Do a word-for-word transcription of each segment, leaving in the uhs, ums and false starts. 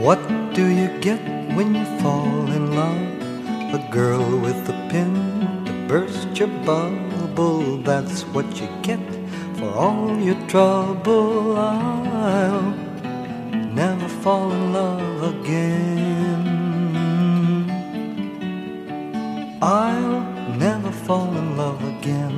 What do you get when you fall in love? A girl with a pin to burst your bubble. That's what you get for all your trouble. I'll never fall in love again. I'll never fall in love again.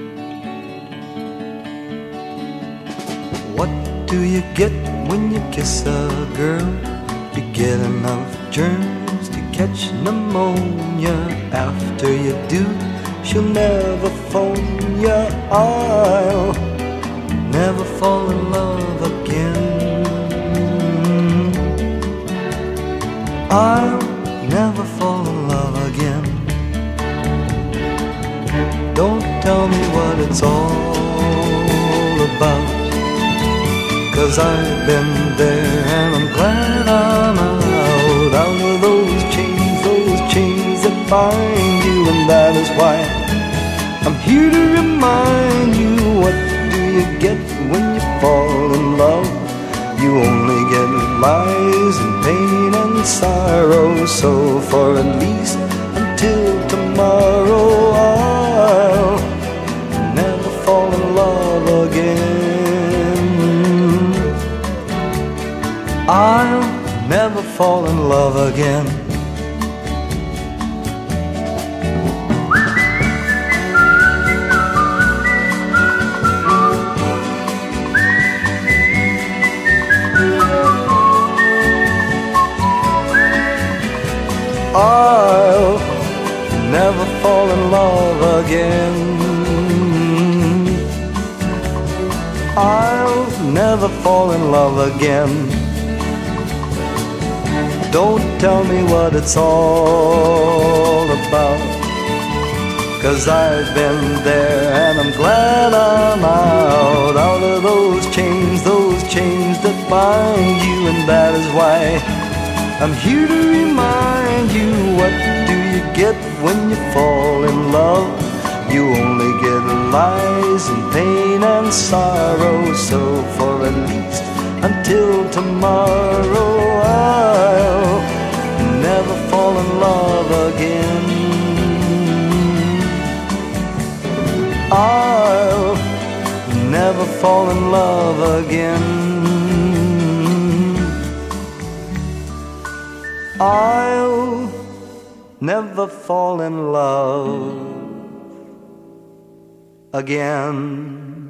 What do you get when you kiss a girl? You get enough germs to catch pneumonia. After you do, she'll never phone ya. I'll never fall in love again. I'll never fall in love again. Don't tell me what it's all about, 'cause I've been there and I'm glad I'm out, out of those chains, those chains that bind you. And that is why I'm here to remind you, what do you get when you fall in love? You only get lies and pain and sorrow. So for at least until tomorrow, I'll never fall in love again. I'll never fall in love again. I'll never fall in love again. I'll never fall in love again. Don't tell me what it's all about, 'cause I've been there and I'm glad I'm out, out of those chains, those chains that bind you. And that is why I'm here to remind you, what do you get when you fall in love? You only get lies and pain and sorrow. So for at least until tomorrow, I'll never fall in love again. I'll never fall in love again. I'll never fall in love again.